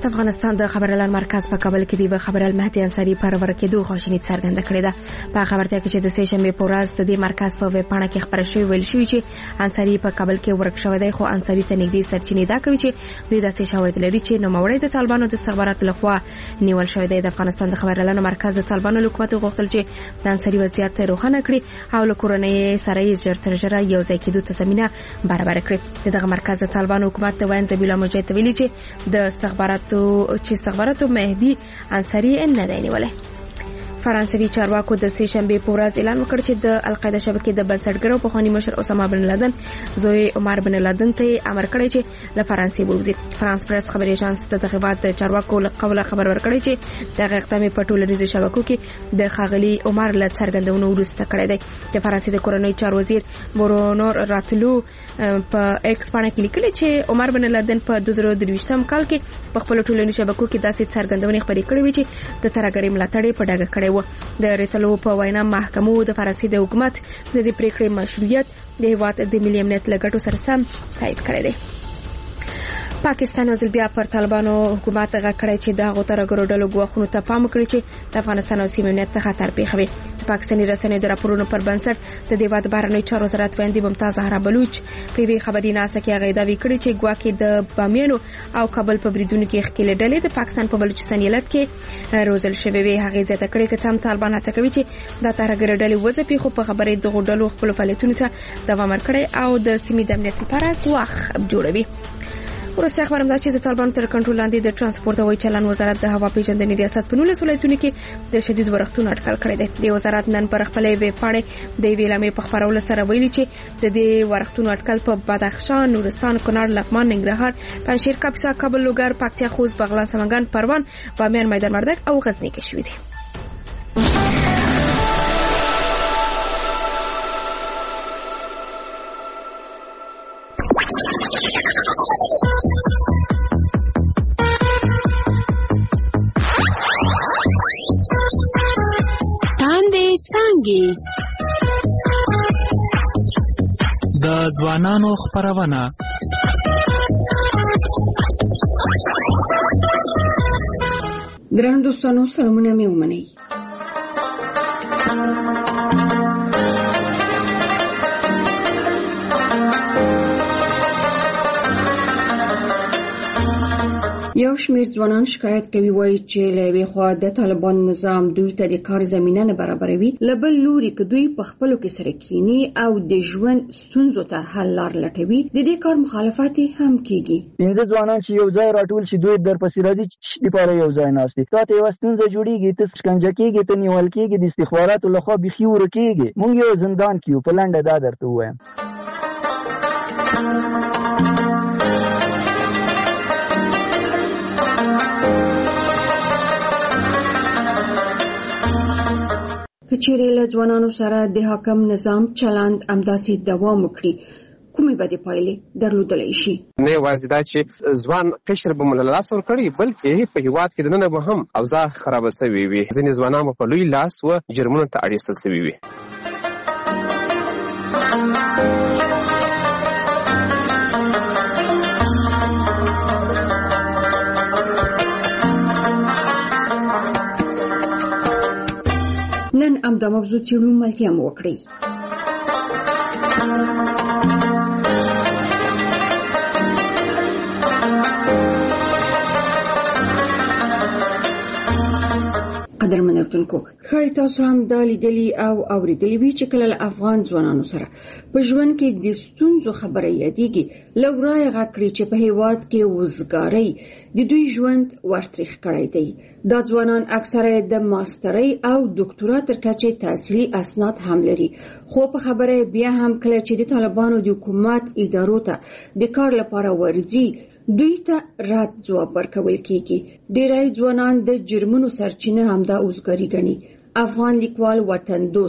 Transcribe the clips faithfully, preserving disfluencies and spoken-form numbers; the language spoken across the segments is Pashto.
افغانستان د خبريالان مرکز په کابل کې دی خبريال مهدي انصاری پر ورکېدو خوشنی څرګنده کړې ده. په خبرته کې چې د سه شنبه په ورځ د دې مرکز په ویب پاڼه کې خبره شوې ویل شوې چې انصاری په کابل کې ورک شوی دی، خو انصاری ته نږدې سرچینې دا کوي چې دوی داسې شواهد لري چې نوموړی د طالبانو د استخباراتو لخوا نیول شوی دی. د افغانستان د خبريالانو مرکز د طالبانو حکومت غوښتل چې د انصاری وضعیت روښانه کړي او له کورنۍ سره یې ژر تر ژره یو ځای کېدو ته زمینه برابر کړي. دغه مرکز د طالبانو حکومت د وین زبیلا مجاهد ویلي چې د استخباراتو چې استخباراتو مهدي انصاری نه دی نیولای. فرانسوي چارواکو د سه شنبه په ورځ اعلان وکړ چې د القاعده شبکې د بنسټګرو په خواني مشر اسامه بن لادن زوی عمر بن لادن ته امر کړی چې له فرانسې ووځي. فرانس پریس خبري اژانس د تغیبات چارواکو له قوله خبر ورکړی چې د اقدام په ټولنیزو شبکو کې د خاغلی عمر له څرګندونو وروسته کړی دی. د فرانسې د کورنۍ چارو وزیر برونو راتلو په ایکس باندې لیکلي چې عمر بن لادن په دوه زره درویشتم کال کې په خپل ټولنیزو شبکو کې داسې څرګندونې خبرې کړې وې چې د ترهګرۍ ملاتړ په ډاګه کړی و. د ریتلو په وینا محکمو د فرانسې د حکومت د دې پریکړې مشروعیت د هیواد د ملي امنیت لګټو سره سم تایید کړی دی. پاکستان وزل بیا پر طالبانو حکومت غږ کړی چې د هغو ترهګرو ډلو ګواښونو ته پام وکړي چې د افغانستان او سیمې امنیت ته خطر پېښوي. د پاکستاني رسنیو د راپورونو پر بنسټ د دې هیواد بهرنیو چارو وزارت ویاندې ممتاز زهرا بلوچ په یوې خبري ناسه کې هغه دعوی کړې چې ګواکې د بامیانو او کابل په بریدونو کې ښکېلې ډلې د پاکستان په بلوچستان ایالت کې روزل شوې وي. هغه زیاته کړې چې هم طالبان هڅه کوي چې د ترهګر ډلې وځپي، خو په خبرې دغه ډلو خپل فعالیتونو ته دوام ورکړي او د سیمې د امنیت لپاره ګواښ جوړوي. ورسته خبرم دا چې د طالبانو تر کنټرول لاندې د ترانسپورت او چلن وزارت د هوا پیژندنې ریاست په نولس ولایتونو کې د شدید ورښتونو اټکل کړی دی. د وزارت نن پر خپل ویب پاڼه د ویلامې په خبرولو سره ویلي چې د دې ورښتونو اټکل په بدخشان، نورستان، کونړ، لغمان، ننګرهار، پنجشیر، کاپیسا، کابل، لوګر، پکتیا، خوست، بغلان، سمنګان، پروان، بامیان، میدان وردګ او غزنی کې شوی دی. د ځوانانو خبرونه درنو دوستانو سلامونه مې ومنئ. یو شمېر ځوانان شکایت کوي وایي چې له یوې خوا د طالبان نظام دوی ته د کار زمینه نه برابروي، له بل لوري که دوی په خپلو کې سره کینی او د ژوند ستونزو ته حل لار لټوي، د دې کار مخالفت هم کیږي. پنځه ځوانان چې یو ځای راټول شي دوی درپسې راځي چې لپاره یو ځای ناست دي، تاته یوه ستونزه جوړیږي، ته شکنجه کېږي، ته نیول کېږي، د استخباراتو لخوا بیخي ورکېږي. موږ یو زندان کې یو، په لنډه دا درته ووایم. که چیرې له ځوانانو سره د حاکم نظام چلند همداسې دوام وکړي، کومې بدې پایلې درلودلی شي؟ نه یوازې دا چې ځوان قشر به مو له لاسه ورکړي، بلکې په هېواد کې دننه به هم اوضاع خرابه سوې وي. ځینې ځوانان به په لوی لاس و جرمونو ته اړ ایستل سوي وي. نن همدا موضوع څېړو، ملتیا مو وکړئ. قدرمن اردونکو، ښایي تاسو هم دا لیدلي او اورېدلي وي چې کله له افغان ځوانانو سره په ژوند کې د ستونزو خبره یادېږي، له ورایه غږ کړي چې په هېواد کې وزګارۍ د دوی ژوند ورتریخ کړی دی. دا ځوانان اکثره د ماسترۍ او ډاکټرا تر کچې تحصیلي اسناد هم لري، خو په خبره بیا هم کله چې د طالبانو د حکومت ادارو ته د کار لپاره ورځي، دوی ته رد ځواب ورکول کیږي. ډېری ځوانان د جرمونو سرچینه همدا وزګاري ګڼي. افغان لیکوال وطن دوست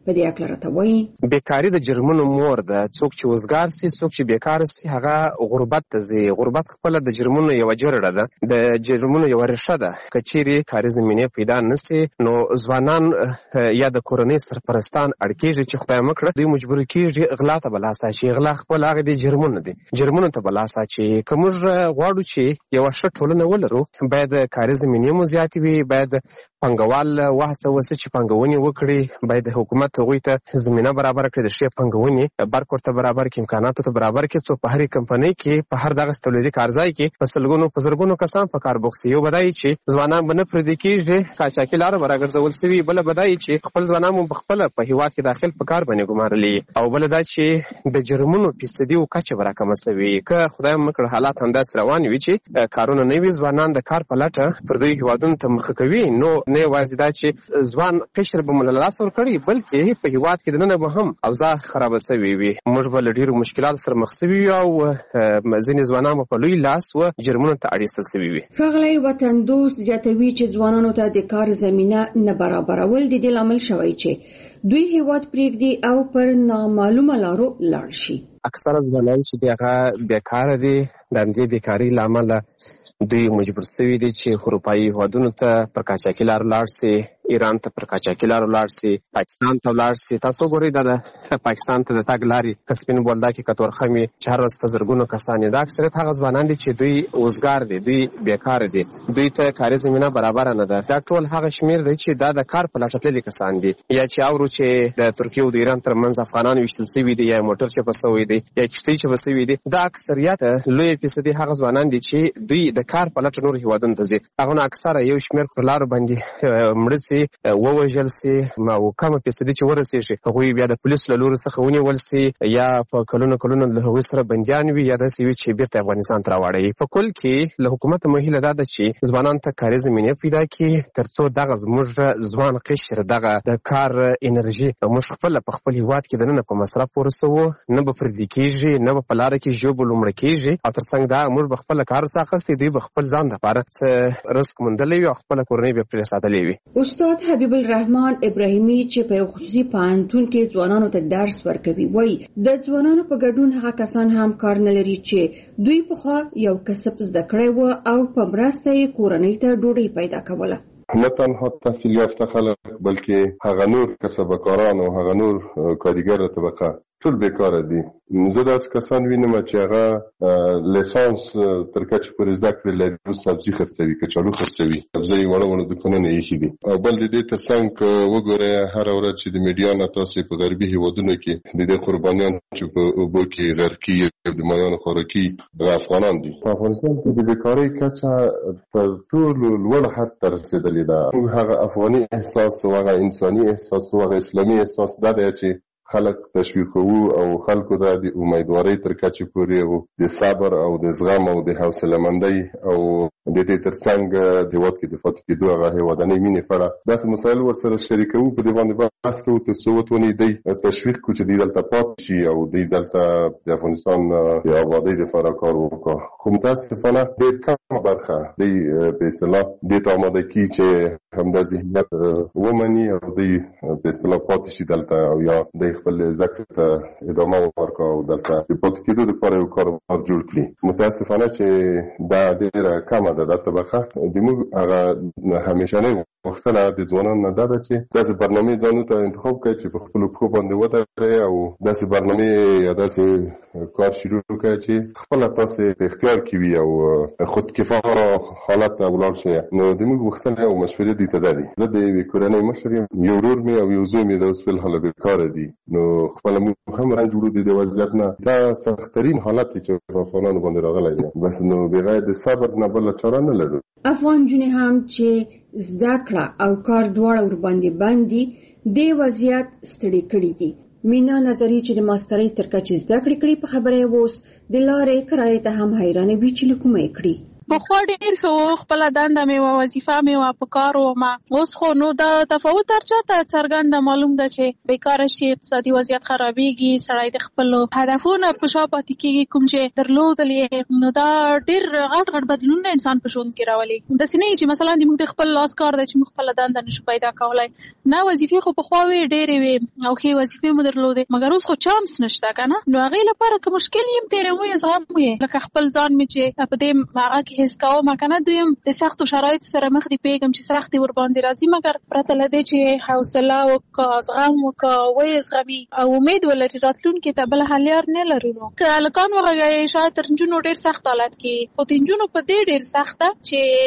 په دې اړه راته وایي. بیکاري د جرمونو مور ده. څوک چې وزګار سي، څوک چې بیکار سي، هغه غربت ته ځي. غربت خپله د جرمونو یوه جرړه ده، د جرمونو یوه ریښه ده. که چیرې کاري زمینې پیدا نسي نو ځوانان یا د کورنۍ سرپرستان اړ کېږي چې خدای مه کړه دوی مجبور کېږي غلا ته به لاس اچي. غلا خپل هغه دي جرمونه دي، جرمونو ته به لاس اچي. که موږ غواړو چې یوه ښه ټولنه ولرو، باید کاري زمینې مو زیاتې وي، باید پانګوال وهڅول سي چې پانګونې وکړي، باید حکومت هغوی ته زمینه برابر کړي، د ښې پانګونې برق ورته برابر کړي، امکاناتو ته برابر کړي، څو په هرې کمپنۍ کې په هر دغسې تولیدي کارځای کې په سلګونو په زرګونو کسان په کار بوخت سي. یو به دا وي چې ځوانان به نه پرېږدي کېږي، قاچاقي لاره به راګرځول سوي. بله به دا وي چې خپل ځوانان مو پخپله په هېواد کې داخل په کار باندې ګمارلي. او بله دا چې د جرمونو فیصدي و کچه به راکمه سوي. که خدای مه کړه حالات همداسې روان وي چې کارونه نه وي، ځوانان د کار په لټه پردیو هېوادونو ته مخه کوي، نو نه یوازې دا چې ځوان قشر به مو له لاسه ورکړي، بلکې په هېواد کې دننه به هم اوضاع خرابه سوې وي. موږ به له ډېرو مشکلاتو سره مخ سوي وي او ځینې ځوانان به په لوی لاس و جرمونو ته اړ ایستل سوي وي. ښاغلی وطن دوست زیاتوي چې ځوانانو ته د کار زمینه نه برابرول د دې لامل شوی چې دوی هېواد پرېږدي او پر نامعلومه لارو لاړ شي. اکثره ځوانان چې دي هغه بیکاره دي. د همدې بیکارۍ له امله دوی مجبور سوي دي چې اروپایي هېوادونو ته پر قاچاقي لارو لاړ سي، ایران ته پر قاچاقي لارو لاړ سي، پاکستان ته لاړ سي. تاسو وګورئ دا د پاکستان ته د تګ لارې که سپین بولدک کې که تورخم چې هر ورځ په زرګونو کسان دي، دا اکثریت هغه ځوانان دي چې دوی وزګار دي، دوی بیکاره دي، دوی ته کاري زمینه برابره نه ده. دا ټول هغه شمېر دی چې دا د کار په لټه تللي کسان دي. یا چې اورو چې د ترکیې او د ایران ترمنځ افغانان ویشتل سوي دي، یا موټر چپه سوی دی، یا کښتۍ چپه سوي دي. دا اکثریت لویه فیصدي هغه ځوانان دي چې دوی د کار په لټه نور هېوادونو ته ځي. هغه نه اکثره یو شمېر پر لارو باندې مړه سي، ووژل سي، او کمه فیصدي چې ورسېږي هغوی بیا د پولیسو له لوري څخه ونیول سي، یا په کلونو کلونو له هغوی سره بندیان وي، یا داسې وي چې بېرته افغانستان ته راواړوي. په کل کې له حکومته مو هیله دا ده چې ځوانانو ته کاري زمینې پیدا کړي، تر څو دغه زموږ ځوان قشر دغه د کار انرژي موږ خپله په خپل هېواد کې دننه په مصرف ورسوو، نه به پردي کېږي، نه به په لاره کې ژوبل مړه کېږي، او تر څنګ دا موږ به خپله کار ورڅخه اخیستی، دوی به خپل ځان دپاره څه رزق موندلی وي او خپله کورنۍ به پرې ساتلې وي. استاد حبیب الرحمن ابراهیمي چې په خصوصي پوهنتون کې ځوانانو ته درس ورکوي وایي د ځوانانو په ګډون هغه کسان هم کار نه لري چې دوی پخوا یو کسب زده کړی و او په مرسته یې کورنۍ ته ډوډۍ پیدا کوله. نه تنها تحصیل یافته خلک بلکې هغه نور کسبکاران او هغه نور کارګر طبقه ټول بیکاره دي. زه داسې کسان وینم چې هغه لیسانس تر کچې پورې زده کړې لري، سبزي خرڅوي، کچالو خرڅوي، سبزۍ وړه وړه دوکانونه ایښي دي. او بل د دې تر څنګ وګورئ هره ورځ چې د میډیا نه تاسې په غربي هېوادونو کې د دې قربانیان چې په اوبو کې غرقي د مایانو خوراکي هغه افغانان دي. په افغانستان کې د بیکارۍ کچه تر ټولو لوړ حد ته رسېدلې ده. هغه افغاني احساس او هغه انساني احساس او هغه اسلامي احساس دا دی چې خلک تشویقوو او خلکو دا د امیدوارۍ تر کچې پورې او د صبر او د زغم او د حوصله مندۍ او د دې تر څنګ د هېواد کې د پاتې کېدو هغه هېوادنۍ مینې په اړه داسې مسایل ورسره شریکوو، په دې باندې بحث کوو تر څو وتواني دی تشویق کړو چې دوی دلته پاتې شي او دوی دلته د افغانستان د ابادۍ دپاره کار وکړي. خو متاسفانه ډېر کمه برخه دوی په اصطلاح دې ته اماده کړي چې همدا ذهنیت ومني او دوی په اصطلاح پاتې شي دلته او یا دوی خپل زده کړې ته ادامه ورکړي او دلته د پاتې کېدو دپاره یو کاروبار جوړ کړي. متاسفانه چې دا ډېره کمه ده دا طبقه. زموږ هغه همیشنۍ غوښتنه د ځوانانو نه دا ده چې داسې برنامې ځانو ته انتخاب کړئ چې په خپلو پښو باندې ودرئ او داسې برنامې یا داسې کار شروع کړئ چې خپله تاسې په اختیار کې وي او خودکفا حالت ته ولاړ شئ. نو زموږ غوښتنه او مشورې دې ته دا دي. زه د یوې کورنۍ مشر یم، یو ورور مې او یو زوی مې د اوس فلحاله بیکاره دي. نو خپله موږ هم رنج وړو د دې وضعیت نه. دا سختترین حالت دی چې په افغانانو باندې راغلی دی. بس نو بغیر د صبر نه بله چاره نه لرو. افغان جونې هم چې زده کړه او کار دواړه ورباندې باندې دې وضعیت ستړي کړي دي. مینا نظری چې د ماسترۍ تر کچې زده کړې کړې په خبره اوس د لارې کرایې ته هم حیرانه وي چې له کومه یې کړي. پخوا ډېر ښه خپله دنده مې وه، وظیفه مې وه، په کار ومه. اوس خو نو دا تفاوت هر چا ته څرګنده معلوم ده چې بیکاره شي، اقتصادي وضعیت خرابېږي، سړی د خپلو هدفونه په شا پاتې کېږي کوم چې درلودل یې. نو دا ډېر غټ غټ بدلونونه انسان په ژوند کې راولي. داسې نه چې مثلا د موږ د خپل لاس کار دی چې موږ خپله دنده نشو پیدا کولی. نه، وظیفې خو پخوا وې ډېرې وې او ښې وظیفې مو درلودې، مګر اوس خو چانس نشته که نه. نو هغې لپاره که مشکل یم تېروي زغم یې، لکه خپل ځان مې چې په دې هغه کې حس کوم که نه. دویم د سختو شرایطو سره مخ دي پوهېږم چې سختې ورباندې راځي، مګر پرته له دې چې حوصله وکړه، زغم وکړه، ویې زغمي او امید ولري راتلونکي ته بله حل لار نه لرو. نو که هلکان وغږوي شاید تر نجونو ډېر سخت حالت کې، خو د نجونو په دې ډېر سخت ده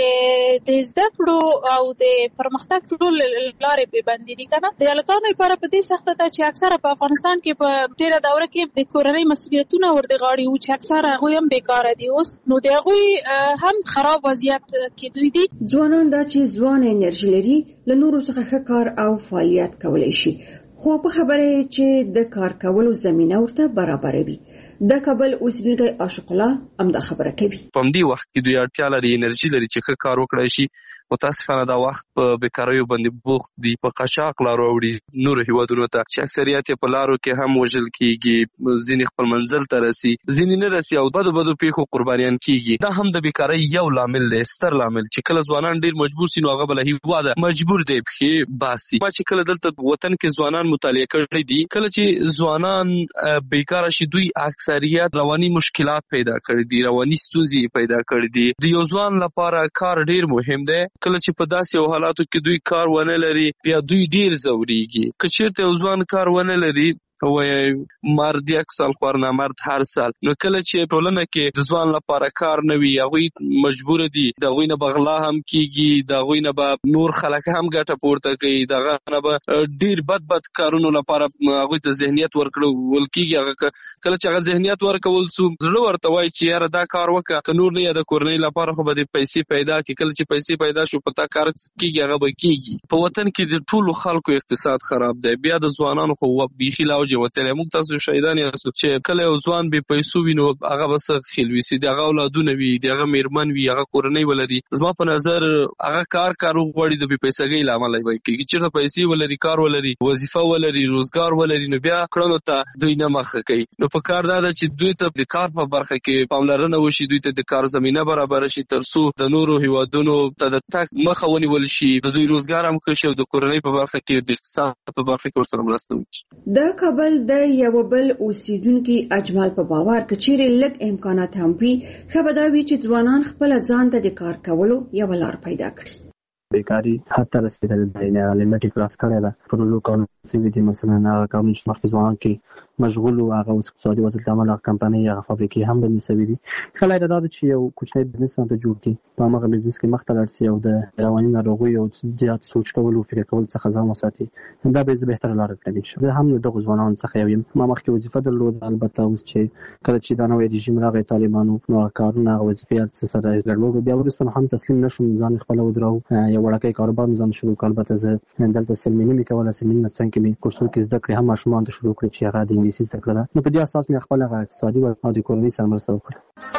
چې د زده کړو او د پرمختګ ټول لارې پې بندې دي که نه. د هلکانو لپاره په دې سخته ده چې اکثره په افغانستان کې په ډېره دوره کې د کورنۍ مسؤلیتونه ور د غاړې وو چې اکثره هغوی هم بېکاره دي اوس. نو د هغوی هم خراب وضعیت کې دوی دي. ځوانان دا چې ځوانه انرژي لري له نورو څخه ښه کار او فعالیت کولی شي، خو په خبره چې د کار کولو زمینه ورته برابروي. د کابل اوسېدونکی عاشق الله هم دا خبره کوي. په همدې وخت کې دوی اړتیا لري انرژي لري چې ښه کار وکړی شي. متاسفانه دا وخت په بیکاریو باندې بوخت دي، په قاچاق لارو وړي نورو هیوادونو ته چې اکثریت یې په لارو کې هم وژل کېږي، ځینې خپل منزل ته رسي، ځینې نه رسي او بدو بدو پیښو قربانیان کېږي. دا هم د بیکارۍ یو لامل دی، ستر لامل چې کله ځوانان ډېر مجبور سي نو هغه بله هیواده مجبور دی پښې باسي. ما چې کله دلته وطن کې ځوانان مطالعه کړي دي، کله چې ځوانان بیکاره شي دوی اکثریت رواني مشکلات پیدا کړي دي، رواني ستونزې پیدا کړي دي. د یو ځوان لپاره کار ډېر مهم دی. کله چې په داسې یو حالاتو کې دوی کار ونه لري بیا دوی ډېر ځورېږي. که چېرته یو ځوان کار ونه لري وایي مرد یک سال خور نه مرد هر سال، نو کله چې ټولنه کې د ځوان لپاره کار نه وي هغوی مجبور دي د هغوی نه به غلا هم کېږي، د هغوی نه به نور خلک هم ګټه پورته کوي، د هغه نه به ډېر بد بد کارونو لپاره هغوی ته ذهنیت ورکړل کېږي. هغه کله چې هغه ذهنیت ورکول سو زړه ورته وایي چې یاره دا کار وکړه، که نور نه یا د کورنۍ لپاره خو به دې پیسې پیدا کړي. کله چې پیسې پیدا شو په تا کار کېږي هغه به کېږي. په وطن کې د ټولو خلکو اقتصاد خراب دی، بیا د ځوانانو خو بیخي لا وجې وتلی. موږ تاسو شهیدان یاستو چې کله یو ځوان بې پیسو وي نو هغه به څه خیل وي، د هغه اولادونه وي، د هغه مېرمن وي، هغه کورنۍ ولري. زما په نظر هغه کار کار وغواړي د بې پیسګۍ له امله به کېږي. چېرته پیسې ولري، کار ولري، وظیفه ولري، روزګار ولري، نو بیا کړنو ته دوی نه مخه کوي. نو په کار دا ده چې دوی ته د کار په برخه کې پاملرنه وشي، دوی ته د کار زمینه برابره شي تر څو د نورو هیوادونو ته د تګ مخه ونیول شي، د دوی روزګار هم ښه شي او د کورنۍ په برخه کې د اقتصاد په برخه کې ورسره مرسته وکړي. د کابل د یو بل اوسیدونکي اجمل په باور کچېرې لږ امکانات هم وي، ښه به دا وي چې ځوانان خپله ځان ته د کار کولو یوه لار پیدا کړي. بیکاري حتی رسیدل دی نه لیمټ کراس کړی ده. پر لو کارونه سوي دي، مثلا هغه کارونه چې مخکې ځوانان کې مشغول وو هغه اوس اقتصادي وضعیت له امله هغه کمپنۍ هغه فابریکې هم بندې سوي دي. ښه لاره دا ده چې یو کوچنی بزنس ځان ته جوړ کړي، په هماغه بزنس کې مخته لاړ سي او د رواني ناروغیو او زیات سوچ کولو فکر کولو څخه ځان وساتي. دا به بهتره لاره کړي. زه هم له دغو ځوانانو څخه یو یم. ما مخکې وظیفه درلوده، البته اوس چې کله چې دا نوی رژیم راغی طالبانو نو هغه کارونه هغه وظیفې هر څه سره ګډوډ، بیا وروسته هم تسلیم نه شوم، ځان خپله ودراوه، یو وړوکی کاروبار مې ځان شروع کړ. البته زه دلته سلمیني مې کوله، سلمیني نه څنګ کې مې کورسونو کې زده کړې هم ماشومانو ته شروع کړې چې هغه د انګلیسي زده کړه ده. نو په دې اساس مې خپل هغه اقتصادي او د کورنۍ سره مرسته وکړه.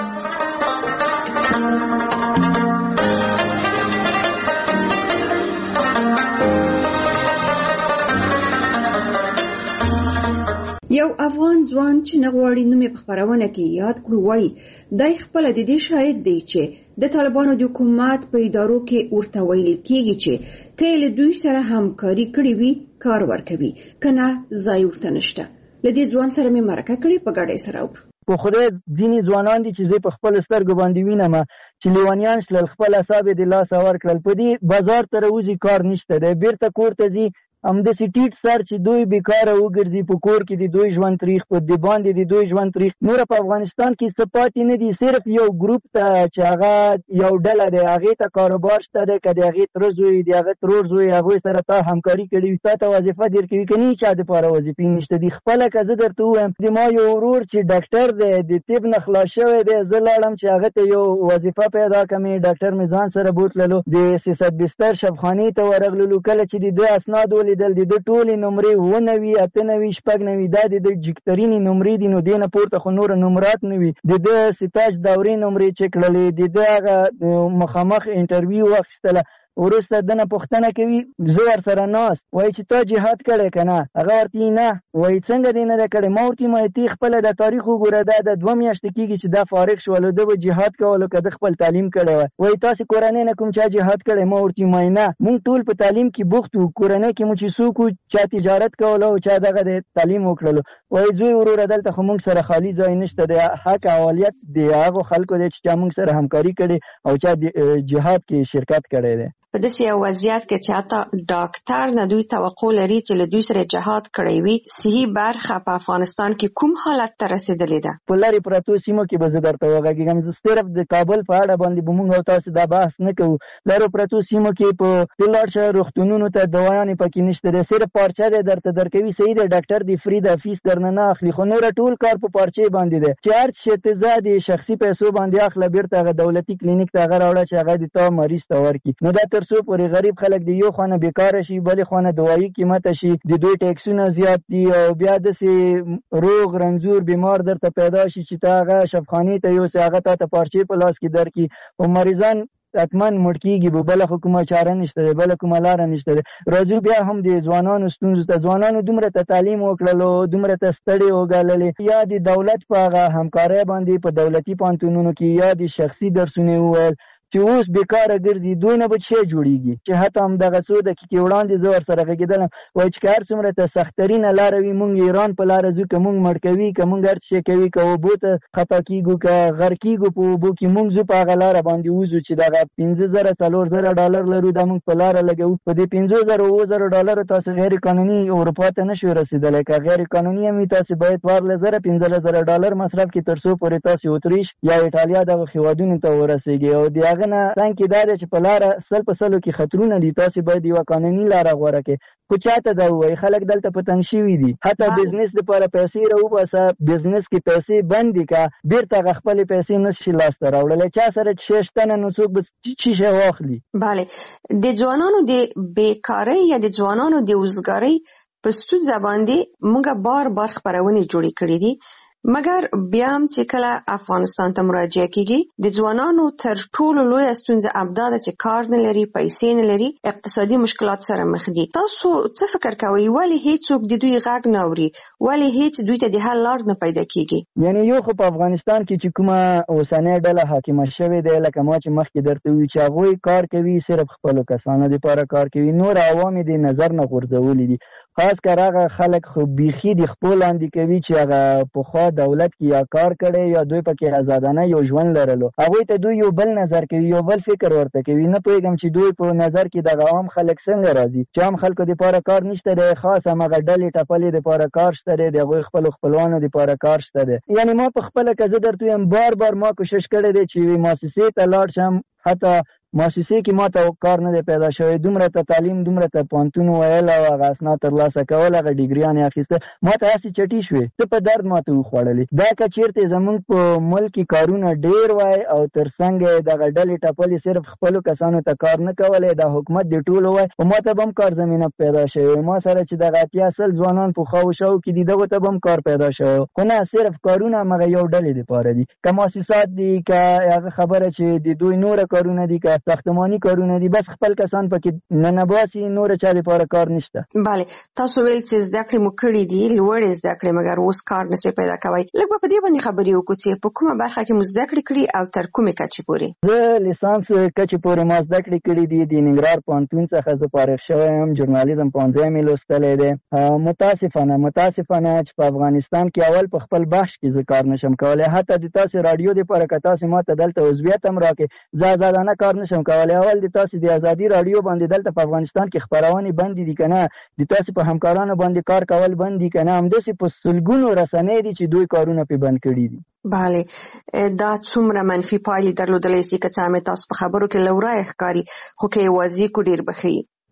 یو افغان ځوان چې نه غواړي نوم یې په خپرونه کې یاد کړو وایي دی خپله د دې شاهد دی چې د طالبانو د حکومت په ادارو کې ورته ویل کېږي چې که یې له دوی سره همکاري کړې وي کار ورکوي، که نه ځای ورته نشته. له دې ځوان سره مې مرکه کړې، په ګډه یې سره اورو. په خدای ځینې ځوانان دي چې زه په خپل سترګو باندې وینم چې لیونیان شلل، خپل اعصاب یې د لاسه ورکړل، په دې بازار ته راوځي کار نشته دی، بیرته کور ته ځي همداسې ټیټ سر چې دوی بیکاره وګرځي، په کور کې د دوی ژوند تریخ، په د باندې د دوی ژوند تریخ. نوره په افغانستان کې څه پاتې نه دي، صرف یو ګروپ ته چې هغه یو ډله دی هغې ته کاروبار شته دی، که د هغې تره زوی د هغه ترور زوی هغوی سره تا همکاري کړې وي، تا ته وظیفه در کوي، که نه چا دپاره وظیفې نشته دي. خپله که زه درته ووایم د ما یو ورور چې ډاکټر دی، د طب نه خلاص شوی دی، زه لاړم چې هغه ته یو وظیفه پیدا کړم، ډاکټر مې ځان سره بوتللو، د سیاست بستر شبخانې ته ورغللو، کله چې د دوی اسناد ولې لیدل د ټولې نمرې اووه نوي اته نوي شپږ نوي دا د جګترینې نمرې دي، نو دې نه پورته خو نور نمرات نه وي. د ده ستاج دورې نمرې چک کړلې، د ده هغه مخامخ انټرویو واخیستله. وروسته دنه پوښتنه کوي زه ورسره ناست، وایي چې تا جهاد کړی که نه؟ هغه ورته نه، وایي څنګه دې نه ده کړی؟ ما ورته وایي ته خپله د تاریخ وګوره، دا د دوه میاشتې کېږي چې دا فارغ شولو، ده به جهاد کولو که ده خپل تعلیم کړی وای. وایي تاسې کورنۍ نه کوم چا جهاد کړی؟ ما ورته وایي نه، مونږ ټول په تعلیم کې بوخت وو، کورنۍ کې مو چې څوک وو چا تجارت کولو او چا دغه د تعلیم وکړلو. وایي زوی وروره دلته خو مونږ سره خالي ځای نشته، د حق اولیت د هغو خلکو دی چې چا مونږ سره همکاري کړې او چا جهاد کې شرکت کړی دی. په داسې یو وضعیت کې چې حتی ډاکټر نه دوی توقع لري چې له دوی سره جهاد کړی وي، صحي برخه په افغانستان کې کوم حالت ته رسېدلې ده؟ په لرې پرتو سیمو کې به زه درته وغږېږم، زه صرف د کابل په اړه باندې به مونږ او تاسو دا بحث نه کوو. لرو پرتو سیمو کې په ته لاړ شه روغتونونو ته دوايانې پکې نشته دی، صرف پارچه دی درته درکوي، صحیح دی ډاکټر دی فری د فیس درنه نه اخلي، خو نوره ټول کار په پارچې باندې دی چې هر شی ته ځه د شخصي پیسو باندې اخله، بیرته هغه دولتي کلینیک ته هغه راوړه چې هغه د تا مریض ته ورکړي. نو دا تر څو پورې غریب خلک د یو خانه بیکاره شي، بلې خانه دوايي قیمته شي، د دوی ټیکسونه زیات دي، او بیا داسې روغ رنځور بیمار درته پیدا شي چې ته هغه شفخانې ته یوسې، هغه تا ته پارچې په لاس کې درکړي، او مریضان حتمن مړ کېږي، بله خو کومه چاره نشته دی، بله کومه لاره نشته دی. راځو بیا هم د ځوانانو ستونزو ته. ځوانانو دومره ته تعلیم وکړلو، دومره ته ستړې وګاللې، یا د دولت په هغه همکارۍ باندې په دولتي پوهنتونونو کې یا د شخصي درسونه وویل چې اوس بیکاره ګرځي، دوی نه به څه جوړېږي. چې حتی همدغه څو دقیقې وړاندې زه ورسره غږېدلم، وایي چې که هر څومره ته سخترینه لاره وي، مونږ ایران په لاره ځو، که مونږ مړ کوي، که مونږ هر څه کوي، که اوبو ته خطا کېږو، که غر کېږو په اوبو کې، مونږ ځو په هغه لاره باندې وځو چې دغه پنځه زره څلور زره ډالر لرو، دا مونږ په لاره لګوو. په دې پنځو زره اووه زره ډالرو تاسو غیر قانوني اروپا ته نه شوئ رسېدلی، که غیر قانوني هم وي تاسو باید څوارلس زره پنځلس زره ډالر مصرف کړئ تر څو پورې تاسو اتریش یا ایټالیا دغه هېوادونو ته ورسېږئ. او د هغه نه څنګ کې دا دی چې په لاره سل په سلو کې خطرونه دي، تاسو باید یوه قانوني لاره غوره کړئ. خو چاته دا ووایي؟ خلک دلته په تنګ شوي دي، حتی بزنس دپاره پیسې راوباسه، بزنس کې پیسې بندې که، بیرته هغه خپلې پیسې نشي لاسته راوړلی. چا سره چې شی شته نه، نو څوک به څه شی واخلي؟ بله، د ځوانانو د بیکارۍ یا د ځوانانو د وزګارۍ په ستونزه باندې موږ بار بار خپرونې جوړې کړې دي، مګر بیا هم چې کله افغانستان ته مراجعه کیږي، د ځوانانو تر ټولو لویه ستونزه ابدا ده چې کار نه لري، پیسې نه لري، اقتصادي مشکلات سره مخ دي. تاسو څه فکر کوئ؟ ولې هیڅوک د دوی غږ نه اوري؟ ولې هیڅ دوی ته د حل لار نه پیدا کیږي؟ یعنی یو خو په افغانستان کې چې کومه اوسنۍ ډله حاکمه شوې ده، لکه ما چې مخکې درته وویل چې هغوی کار کوي، صرف خپلو کسانو دپاره کار کوي، نور عوام یې د نظر نه غورځولي دي. خاص کر هغه خلک خو بیخي د خپل لاندې کوي چې هغه پخوا دولت کې یا کار کړی یا دوی پکې آزادانه یو ژوند لرلو، هغوی ته دوی یو بل نظر کوي، یو بل فکر ورته کوي. نه پوهېږم چې دوی په نظر کې دغه عام خلک څنګه راځي چې عام خلکو دپاره کار نشته دی، خاص همغه ډلې ټپلې دپاره کار شته دی، د هغوی خپلو خپلوانو دپاره کار شته دی. یعنې ما په خپله که زه درته ویم بار بار ما کوشش کړی دی چې یوې مؤسسې ته لاړ شم، حتی مؤسسې کې ما ته کار نه دی پیدا شوی، دومره ته تعلیم، دومره ته پوهنتون ویل او هغه اسناد ترلاسه کول، هغه ډیګریانې اخیسته، ما ته هسې چټي شوې، ته په درد ما ته وخوړلې. دا که چېرته زموږ په ملک کې کارونه ډېر وای او تر څنګ دغه ډلې ټپلې صرف خپلو کسانو ته کار نه کولی، دا حکومت د ټولو وای، او ما ته به هم کار زمینه پیدا شوی، ما سره چې دغه اتیا سل ځوانان په خواو شاو کې دي، دغو ته به هم کار پیدا شوی. خو نه، صرف کارونه همغه یو ډلې دپاره دي، که مؤسسات دي، که هغه خبره چې د دوی نوره کارونه دي، که ساختماني کارونه دي، بس خپل کسان پکې ننباسي، نور چا لپاره کار نشته. بله، تاسو ویل چې زده کړې مو کړې دي، لوړې زده کړې، مګر اوس کار نشئ پیدا کوئ. لږ به په دې باندې خبرې وکړو چې په کومه برخه کې مو زده کړې کړي او تر کومې کچې پورې؟ زه لیسانس کچې پورې ما زده کړې کړي دي، د ننګرهار پوهنتون څخه زه فارغ شوی یم، ژورنالیزم پوهنځی مې لوستلی دی. متاسفانه متاسفانه چې په افغانستان کې اول په خپل بخش کې زه کار نشم کولی، حتی د تاسو راډیو دپاره که تاسو ما ته دلته عضویت هم راکړئ، زه آزادانه کار نشم کولی. اول د تاسو د ازادي راډیو باندې دلته په افغانستان کې خپرونې بندې دي که نه، د تاسو په همکارانو باندې کار کول بند دي که نه، همداسې په سلګونو رسنۍ دي چې دوی کارونه پې بند کړي دي. بله، دا څومره منفي پایلې درلودلی سي که څه هم تاسو په خبرو کې لورای ښکاري، خو که یې واضح کو ډېر به ښه وي.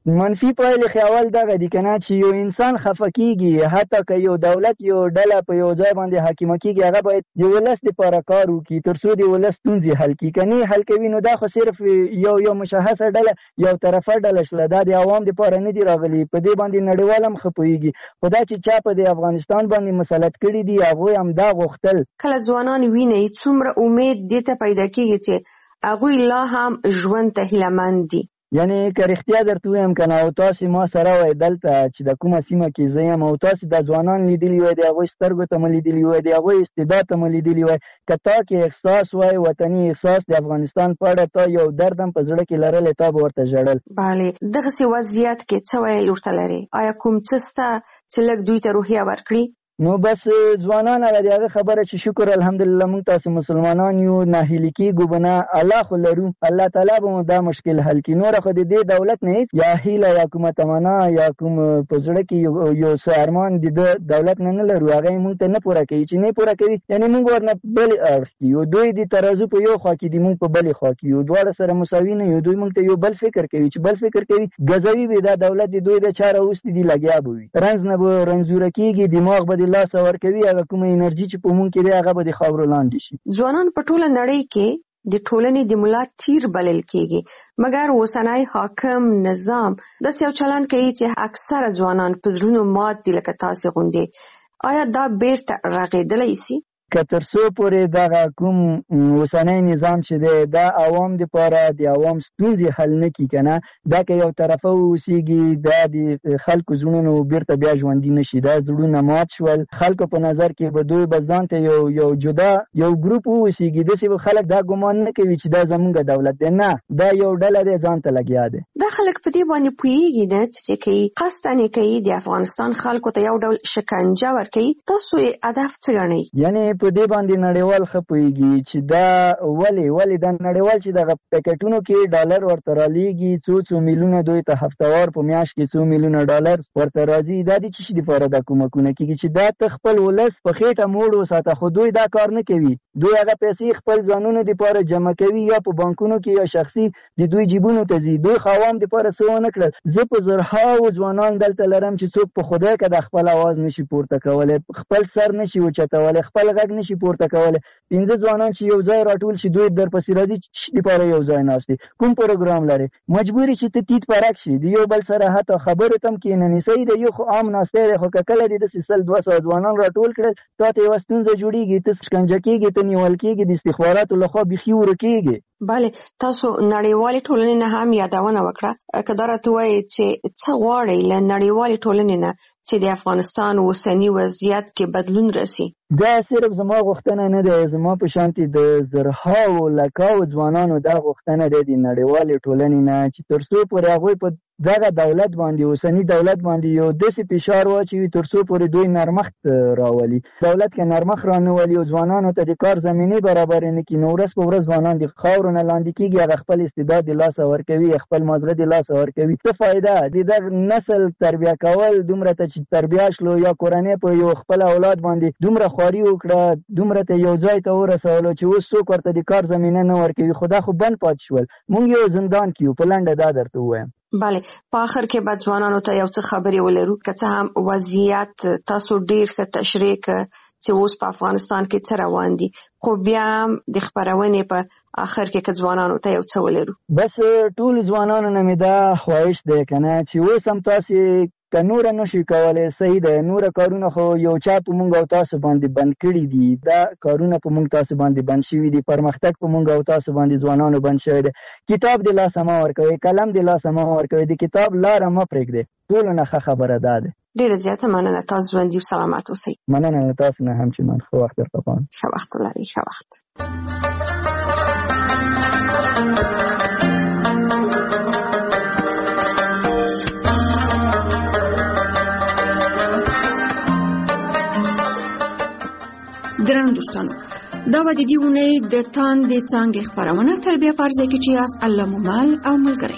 منفي پایلې خیال دغه دي کنه چې یو انسان خفه کیږي، حتی که یو دولت یو ډله په یو ځای باندې حاکمه کیږي، هغه باید د ولس لپاره کار وکړي تر څو د ولس ستونزې حل کړي. که نه حل کوي نو دا خو صرف یو یو مشخصه ډله یو طرفه ډله شله، دا د عوام لپاره نه دي راغلي. په دې باندې نړیوال هم ښه پوهېږي، خو دا چې چا په د افغانستان باندې مسلط کړي دي هغوی هم دا غوښتل. کله ځوانان وینئ څومره امید دې ته پیدا کېږي چې هغوی لا هم ژوند ته هیله دي. یعنی که رښتیا درته ووایم که نه او تاسې ما سره وای دلته چې د کومه سیمه کې زه یم او تاسې دا ځوانان لیدلي وای، د هغوی سترګو ته مو لیدلي وای، د هغوی استعداد ته مو لیدلي وای، که تا کې احساس وای وطني احساس د افغانستان په اړه، تا یو درد هم په زړه کې لرلی، تا به ورته ژړل. بله، دغسې وضعیت کې څه ویل ورته لرې؟ آیا کوم څه سته چې لږ دوی ته روحیه ورکړي؟ نو بس ځوانان هغه د هغه خبره چې شکر الحمدلله موږ تاسو مسلمانان یو، ناهیلي کېږو به نه، الله خو لرو، الله تعالی به مو دا مشکل حل کړي. نوره خو د دې دولت نه هېڅ یا هیله یا کومه تمنا یا کوم په زړه کې یو څه ارمان د ده دولت نه نه لرو، هغه یې موږ ته نه پوره کوي. چې نه پوره کوي یعنې موږ ورنه بلې اړخ کې یو، دوی د ترازو په یو خوا کې دي، موږ په بلې خوا کې یو، دواړه سره مساوي نه یو. دوی موږ ته یو بل فکر کوي، چې بل فکر کوي ګزوي به دا دولت د دوی د چاره اوستي دي لګیا به وي، رنځ نه به رنځوره کېږي، دماغ به د لاسه ورکوي، هغه کومه انرژي چې په مونږ کې دی هغه به د خاورو لاندې شي. ځوانان په ټوله نړۍ کې د ټولنې د ملا تیر بلل کېږي، مګر اوسنی حاکم نظام داسې یو چلند کوي چې اکثره ځوانان په زړونو مات دي لکه تاسې غوندې. آیا دا بیرته رغېدلی سي؟ که تر څو پورې دغه کوم اوسنی نظام چې دی دا عوام دپاره د عوام ستونزې حل نه کړي که نه، دا که یو طرفه واوسېږي دا د خلکو زړونو بیرته بیا ژوندي نه شي، دا زړونه مات شول. خلکو په نظر کې به دوی به ځان ته یو یو جدا یو ګروپ واوسېږي، داسې به خلک دا ګمان نه کوي چې دا زمونږ دولت دی، نه دا یو ډله دی ځان ته لګیا دی. دا خلک په دې باندې پوهېږي نه چې کوي قصداً یې کوي د افغانستان خلکو ته یو ډول شکنجه ورکوي. تاسو یې هدف څه ګڼئ؟ یعنې په دې باندې نړیوال ښه پوهېږي چې دا ولې ولې دا نړیوال چې دغه پیکټونو کې ډالر ورته رالیږي، څو څو میلیونه دوی ته هفتوار په میاشت کې څو میلیونه ډالر ورته راځي، دا د څه شي دپاره دا کومکونه کېږي چې دا ته خپل ولس په خېټه موړ وساته. خو دوی دا کار نه کوي، دوی هغه پیسې خپل ځانونو دپاره جمع کوي یا په بانکونو کې یا شخصي د دوی جیبونو ته ځي. دوی خو عوام دپاره څه ونه کړل. زه په زرهاو ځوانان دلته لرم چې څوک په خدای که د خپل اواز نشي پورته کولی، خپل سر نشي اوچتولی، خپل غږ نشي پورته کولی. پنځه ځوانان چې یو ځای راټول شي دوی درپسې راځي چې لپاره یو ځای ناست دي، کوم پروګرام لري، مجبوري چې ته تیت پرک شي، د یو بل سره حتی خبرو ته هم کښېننې. صحیح ده یو خو عام ناستی دی، خو که کله دې داسې سل دوه سوه ځوانان راټول کړل تا ته یوه ستونزه جوړېږي، ته شکنجه کېږي، ته نیول کېږي، د استخباراتو لخوا بیخي ورکېږي. بله، تاسو نړیوالې ټولنې نه هم یادونه وکړه، که دا راته ووایې چې څه غواړئ له نړیوالې ټولنې نه چې د افغانستان اوسني وضعیت کې بدلون راسي؟ دا صرف زما غوښتنه نه ده، زما په شانتې د زرهاو لکاو ځوانانو دا غوښتنه ده د نړیوالې ټولنې نه چې تر څو پورې هغوی په دغه دولت باندې اوسني دولت باندې یو داسې فشار واچوي تر څو پورې دوی نرمښت راولي. دولت که نرمښت رانولي او ځوانانو ته د کار زمینې برابرې نه کړي نو ورځ په ورځ ځوانان د خاورو نه لاندې کېږي، هغه خپل استعداد د لاسه ورکوي، خپل مازغه د لاسه ورکوي. څه فایده د دغه نسل تربیه کول دومره ته چې تربیه شلو یا کورنۍ په یو خپل اولاد باندې دومره خواري وکړه، دومره ته یو ځای ته ورسولو چې اوس څوک ورته د کار زمینه نه ورکوي. خو دا خو بند پاتې شول، موږ یو زندان کې یو. په لنډه دا درته ووایم. بله، په آخر کې به ځوانانو ته یو څه خبرې ولرو، که څه هم وضعیت تاسو ډیر ښه تشریح کړه چې اوس په افغانستان کې څه روان دي، خو بیا هم د خپرونې په آخر کې که ځوانانو ته یو څه ولرو. بس ټول ځوانانو نه مې دا خواهش دی که نه چې اوس هم تاسې که نوره نشي کولی، صحیح ده، نوره کارونه خو یو چا په مونږ او تاسو باندې بند کړي دي، دا کارونه په مونږ تاسو باندې بند شوي دي، پرمختګ په مونږ او تاسو باندې ځوانانو بند شوی دی. کتاب د لاسه مه ورکوئ، قلم د لاسه مه ورکوئ، د کتاب لاره مه پرېږدئ. ټولو نه ښه خبره دا ده. ډېره زیاته مننه، تاسو ژوندي او سلامت اوسئ. مننه له تاسو نه هم چې من ښه وخت درته غواړم. ښه وخت ولرئ. ښه وخت. ګرانو دوستانو، دا به د دې اونۍ د تاندې څانګې خپرونه تر بیا په ارزه کې چې یاست الله مو مل او ملګری.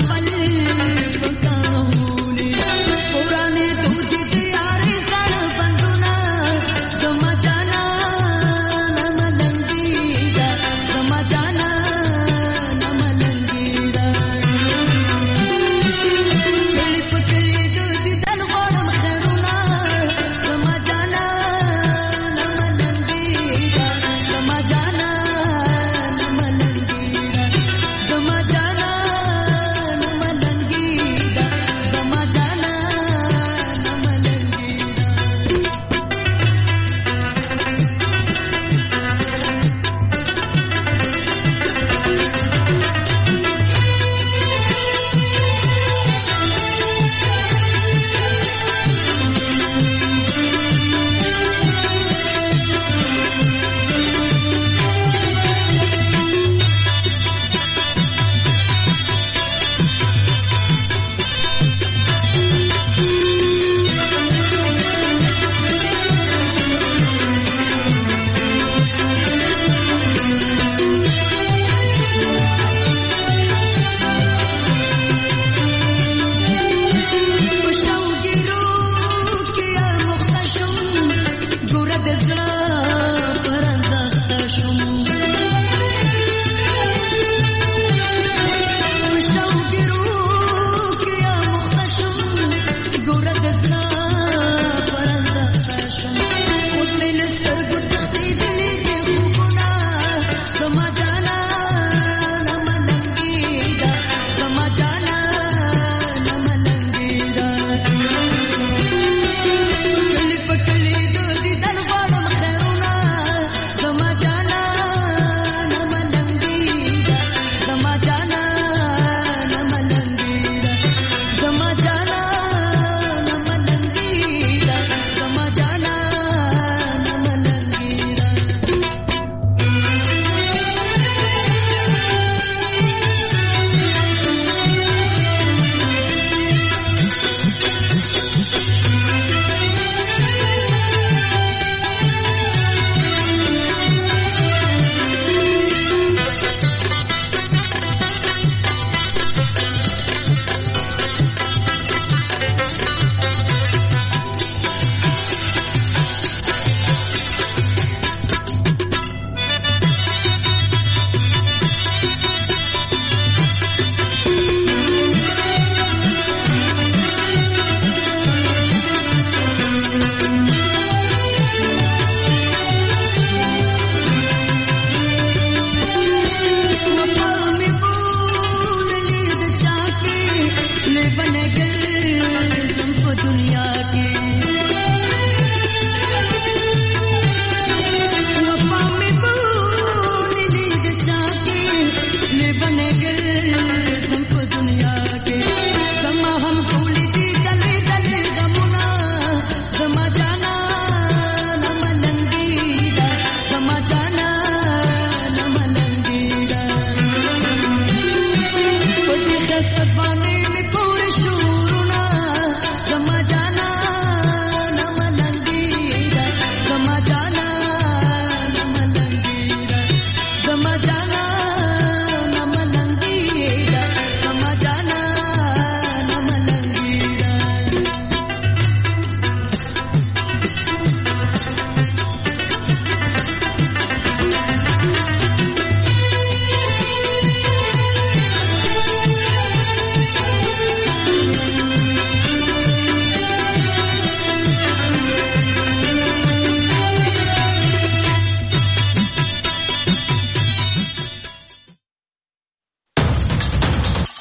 خپل پکانو